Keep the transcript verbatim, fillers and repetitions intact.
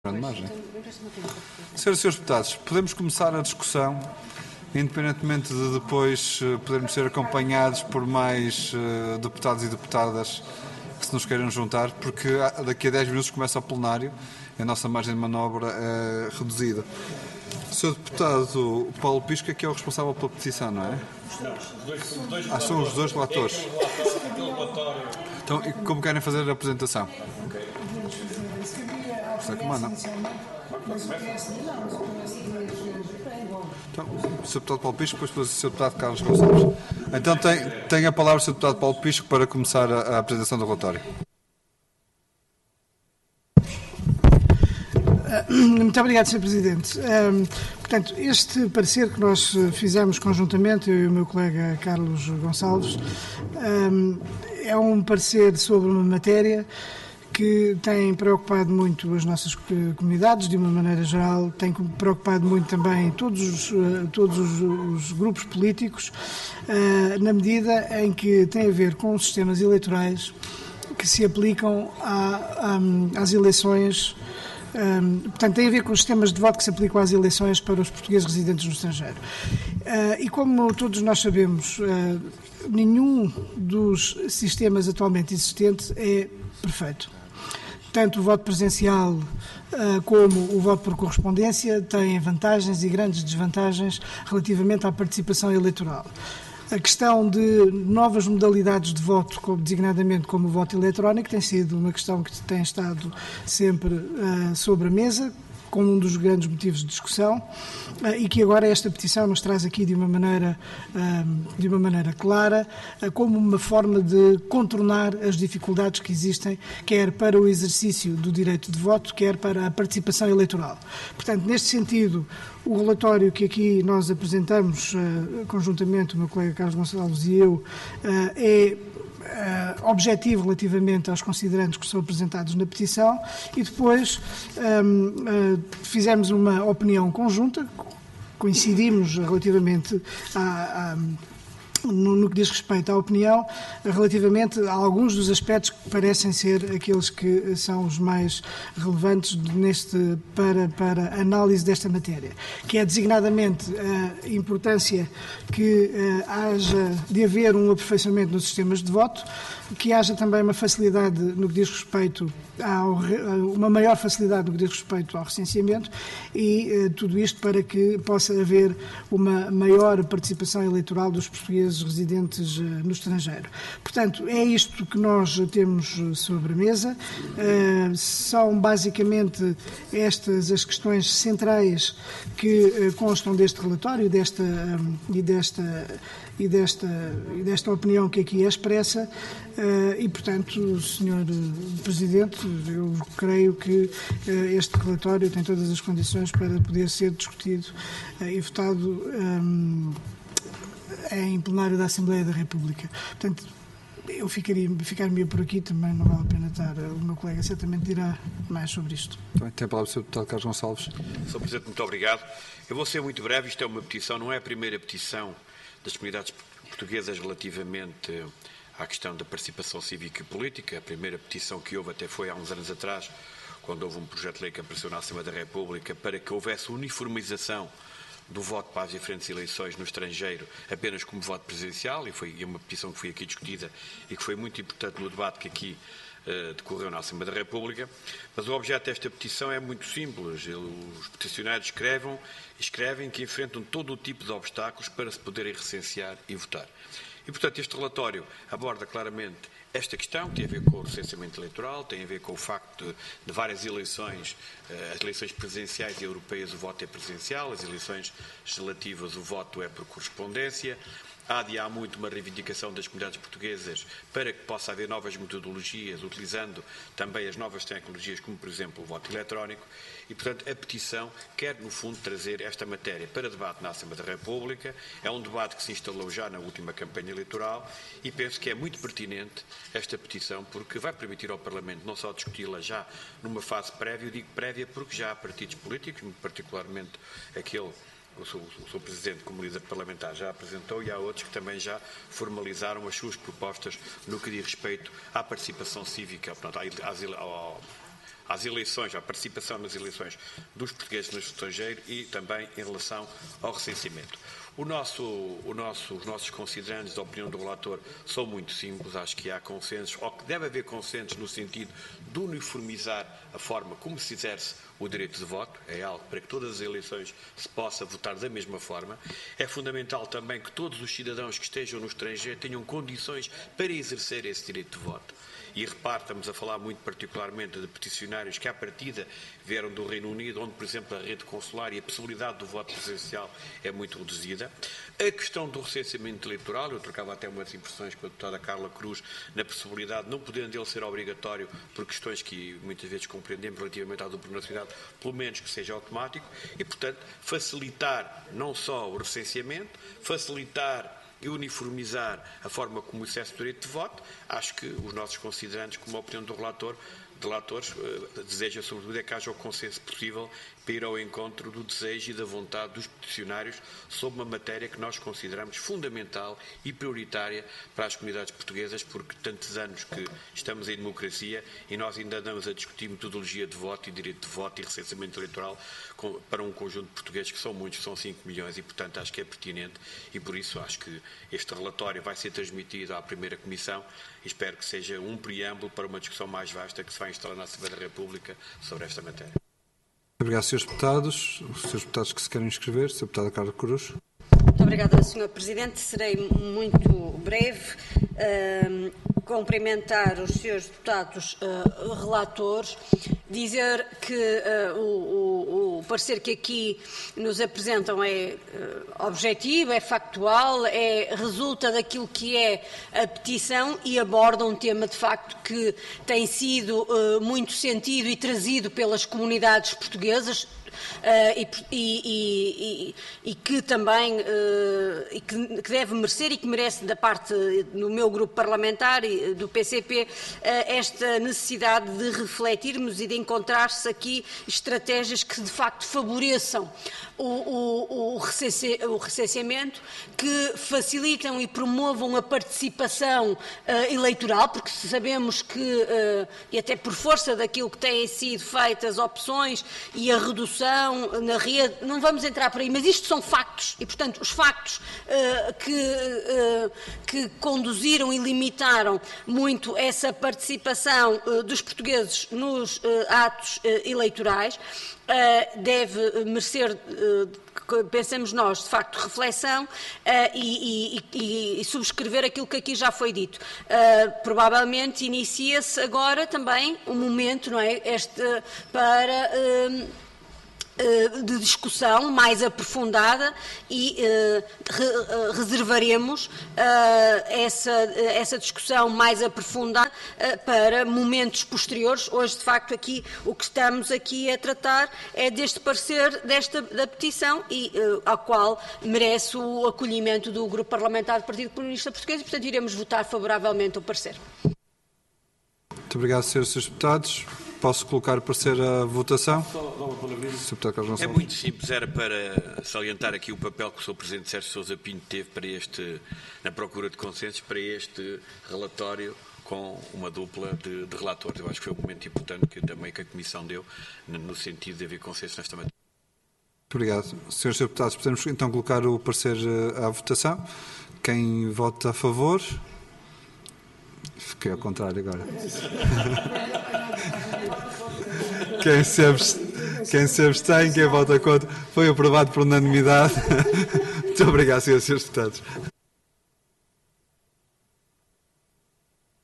Senhoras e senhores deputados, podemos começar a discussão, independentemente de depois podermos ser acompanhados por mais uh, deputados e deputadas que se nos queiram juntar, porque daqui a dez minutos começa o plenário e a nossa margem de manobra é reduzida. O senhor deputado Paulo Pisco é que é o responsável pela petição, não é? Não, os dois, os dois ah, são os dois relatores. Então, e como querem fazer a apresentação? Ok. Você que manda. Então, o senhor deputado Paulo Pisco, depois o senhor deputado Carlos Gonçalves. Então tem, tem a palavra o senhor deputado Paulo Pisco para começar a, a apresentação do relatório. Muito obrigado, senhor Presidente. Um, portanto, este parecer que nós fizemos conjuntamente, eu e o meu colega Carlos Gonçalves, um, é um parecer sobre uma matéria que tem preocupado muito as nossas comunidades, de uma maneira geral, tem preocupado muito também todos os, todos os, os grupos políticos, na medida em que tem a ver com os sistemas eleitorais que se aplicam a, a, às eleições. Um, portanto, tem a ver com os sistemas de voto que se aplicam às eleições para os portugueses residentes no estrangeiro. Uh, e como todos nós sabemos, uh, nenhum dos sistemas atualmente existentes é perfeito. Tanto o voto presencial uh, como o voto por correspondência têm vantagens e grandes desvantagens relativamente à participação eleitoral. A questão de novas modalidades de voto, como, designadamente como o voto eletrónico, tem sido uma questão que tem estado sempre uh, sobre a mesa, como um dos grandes motivos de discussão, uh, e que agora esta petição nos traz aqui de uma maneira, uh, de uma maneira clara, uh, como uma forma de contornar as dificuldades que existem, quer para o exercício do direito de voto, quer para a participação eleitoral. Portanto, neste sentido, o relatório que aqui nós apresentamos, uh, conjuntamente o meu colega Carlos Gonçalves e eu, uh, é uh, objetivo relativamente aos considerandos que são apresentados na petição e depois um, uh, fizemos uma opinião conjunta, coincidimos relativamente a, a No, no que diz respeito à opinião, relativamente a alguns dos aspectos que parecem ser aqueles que são os mais relevantes neste, para, para a análise desta matéria, que é designadamente a importância que uh, haja de haver um aperfeiçoamento nos sistemas de voto, que haja também uma facilidade no que diz respeito ao, uma maior facilidade no que diz respeito ao recenseamento e uh, tudo isto para que possa haver uma maior participação eleitoral dos portugueses residentes uh, no estrangeiro. Portanto, é isto que nós temos sobre a mesa. Uh, são basicamente estas as questões centrais que uh, constam deste relatório desta, um, e desta E desta, e desta opinião que aqui é expressa uh, e, portanto, senhor Presidente, eu creio que uh, este relatório tem todas as condições para poder ser discutido uh, e votado um, em plenário da Assembleia da República. Portanto, eu ficaria, ficar-me por aqui, também não vale a pena estar. O meu colega certamente dirá mais sobre isto. Também tem a palavra o senhor deputado Carlos Gonçalves. senhor Presidente, muito obrigado. Eu vou ser muito breve. Isto é uma petição, não é a primeira petição das comunidades portuguesas relativamente à questão da participação cívica e política. A primeira petição que houve até foi há uns anos atrás, quando houve um projeto de lei que apareceu na Assembleia da República para que houvesse uniformização do voto para as diferentes eleições no estrangeiro apenas como voto presencial, e foi uma petição que foi aqui discutida e que foi muito importante no debate que aqui uh, decorreu na Assembleia da República. Mas o objeto desta petição é muito simples. Os peticionários escrevem, escrevem que enfrentam todo o tipo de obstáculos para se poderem recensear e votar. E, portanto, este relatório aborda claramente esta questão, que tem a ver com o recenseamento eleitoral, tem a ver com o facto de, de várias eleições, as eleições presidenciais e europeias o voto é presencial, as eleições legislativas o voto é por correspondência. Há de há muito uma reivindicação das comunidades portuguesas para que possa haver novas metodologias, utilizando também as novas tecnologias, como, por exemplo, o voto eletrónico. E, portanto, a petição quer, no fundo, trazer esta matéria para debate na Assembleia da República. É um debate que se instalou já na última campanha eleitoral e penso que é muito pertinente esta petição, porque vai permitir ao Parlamento não só discuti-la já numa fase prévia, eu digo prévia porque já há partidos políticos, muito particularmente aquele o seu, o seu Presidente, como líder parlamentar, já apresentou, e há outros que também já formalizaram as suas propostas no que diz respeito à participação cívica, portanto, às, ao, às eleições, à participação nas eleições dos portugueses no estrangeiro e também em relação ao recenseamento. O nosso, o nosso, os nossos considerandos da opinião do relator são muito simples. Acho que há consensos, ou que deve haver consensos no sentido de uniformizar a forma como se exerce o direito de voto. É algo para que todas as eleições se possa votar da mesma forma. É fundamental também que todos os cidadãos que estejam no estrangeiro tenham condições para exercer esse direito de voto. E repare, estamos a falar muito particularmente de peticionários que à partida vieram do Reino Unido, onde, por exemplo, a rede consular e a possibilidade do voto presencial é muito reduzida. A questão do recenseamento eleitoral, eu trocava até umas impressões com a deputada Carla Cruz, na possibilidade, não podendo ele ser obrigatório por questões que muitas vezes compreendemos relativamente à dupla nacionalidade, pelo menos que seja automático, e, portanto, facilitar não só o recenseamento, facilitar e uniformizar a forma como se exerce o direito de voto. Acho que os nossos considerantes, como a opinião do relator, de relatores, uh, deseja sobretudo é que haja o consenso possível para ir ao encontro do desejo e da vontade dos peticionários sobre uma matéria que nós consideramos fundamental e prioritária para as comunidades portuguesas, porque tantos anos que estamos em democracia e nós ainda andamos a discutir metodologia de voto e direito de voto e recenseamento eleitoral com, para um conjunto de portugueses que são muitos, são cinco milhões e, portanto, acho que é pertinente e, por isso, acho que este relatório vai ser transmitido à primeira Comissão e espero que seja um preâmbulo para uma discussão mais vasta que se vai instalar na Assembleia da República sobre esta matéria. Obrigado, senhores deputados. Os senhores deputados que se querem inscrever, senhora deputada Carla Cruz. Muito obrigada, senhor Presidente. Serei muito breve. Uh, cumprimentar os senhores deputados uh, relatores, dizer que uh, o, o, o parecer que aqui nos apresentam é uh, objetivo, é factual, é, resulta daquilo que é a petição e aborda um tema de facto que tem sido uh, muito sentido e trazido pelas comunidades portuguesas. Uh, e, e, e, e que também uh, e que, que deve merecer e que merece da parte do meu grupo parlamentar e do P C P uh, esta necessidade de refletirmos e de encontrar-se aqui estratégias que de facto favoreçam o, o, o, recense, o recenseamento, que facilitam e promovam a participação uh, eleitoral, porque sabemos que, uh, e até por força daquilo que têm sido feitas opções e a redução na rede, não vamos entrar por aí, mas isto são factos e, portanto, os factos uh, que, uh, que conduziram e limitaram muito essa participação uh, dos portugueses nos uh, atos uh, eleitorais uh, deve merecer, uh, pensamos nós, de facto, reflexão uh, e, e, e, e subscrever aquilo que aqui já foi dito. Uh, provavelmente inicia-se agora também um momento, não é, este, para Uh, de discussão mais aprofundada e uh, re, reservaremos uh, essa, essa discussão mais aprofundada uh, para momentos posteriores. Hoje, de facto, aqui o que estamos aqui a tratar é deste parecer desta da petição e uh, ao qual merece o acolhimento do Grupo Parlamentar do Partido Comunista Português e, portanto, iremos votar favoravelmente o parecer. Muito obrigado, senhores e senhores deputados. Posso colocar o parecer à votação? É muito simples, era para salientar aqui o papel que o senhor Presidente Sérgio Sousa Pinto teve para este, na procura de consensos para este relatório com uma dupla de, de relatores. Eu acho que foi um momento importante que também que a Comissão deu no sentido de haver consenso nesta matéria. Muito obrigado. Senhores e senhores deputados, podemos então colocar o parecer à votação. Quem vota a favor? Fiquei ao contrário agora. Quem se, abstém, quem se abstém, quem vota contra, foi aprovado por unanimidade. Muito obrigado, senhores e senhores deputados.